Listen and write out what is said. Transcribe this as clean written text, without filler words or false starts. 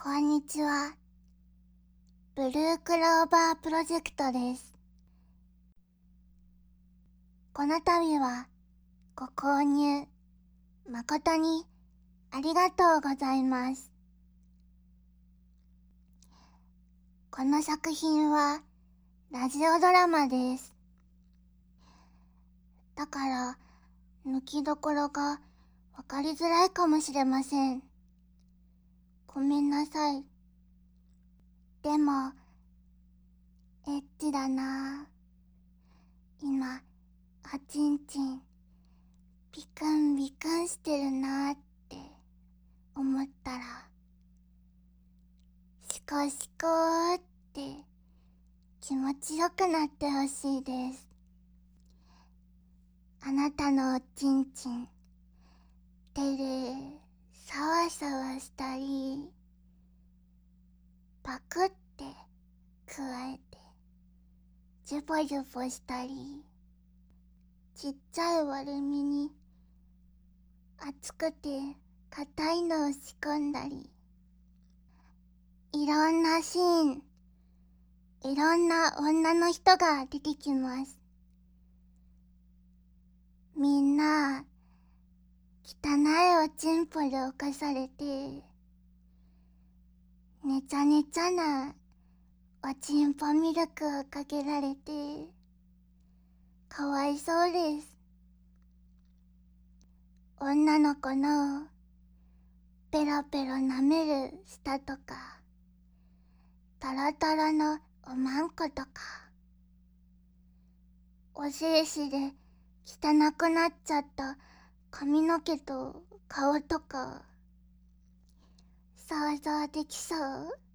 こんにちは。ブルークローバープロジェクトです。この度はご購入誠にありがとうございます。この作品はラジオドラマです。だから抜きどころがわかりづらいかもしれません。ごめんなさい。でもエッチだな。今おちんちんビクンビクンしてるなって思ったら、シコシコーって気持ちよくなってほしいです。あなたのおちんちん手でサワサワしたり、パクってくわえてジュボジュボしたり、ちっちゃい割れ目に熱くて硬いのを仕込んだり、いろんなシーン、いろんな女の人が出てきます。みんな汚いおちんぽで犯されて、ねちゃねちゃなおちんぽミルクをかけられて、かわいそうです。女の子のペロペロ舐める舌とか、トロトロのおまんことか、お精子で汚くなっちゃった髪の毛と顔とか、想像できそう？